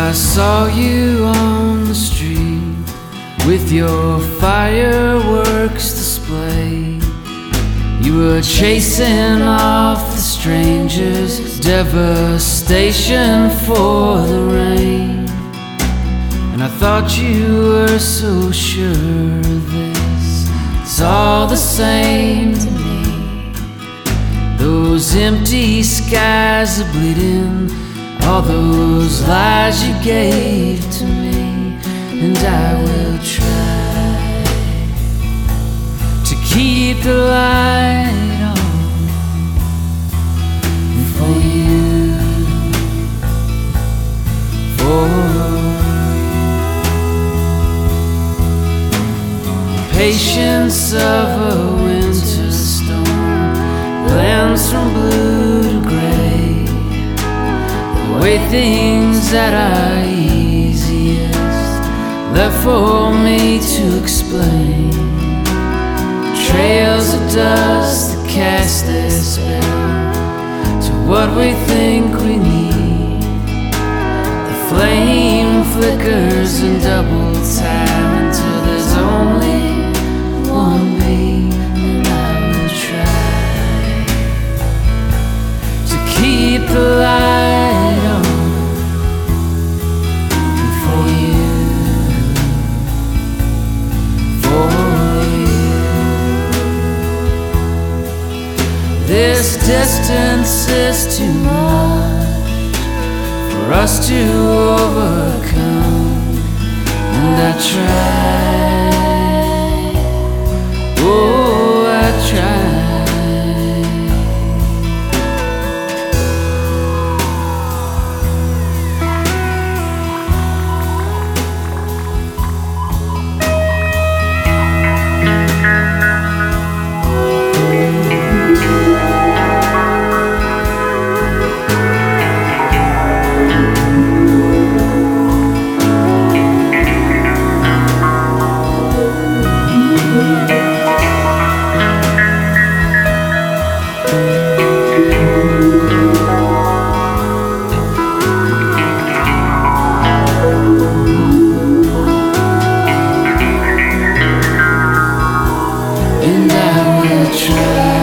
I saw you on the street with your fireworks display. You were chasing off the strangers, devastation for the rain. And I thought you were so sure this is all the same to me. Those empty skies are bleeding, all those lies you gave to me. And I will try to keep the light on for you, for you. Patience of a winter storm blends from blue to gray, the way things that are easiest left for me to explain. Trails of dust that cast their spell to what we think we need. The flame flickers in double time until there's only one beat. And I will try to keep the light on for you, for you. This distance is too much for us to overcome, and I try, oh I try. And I will try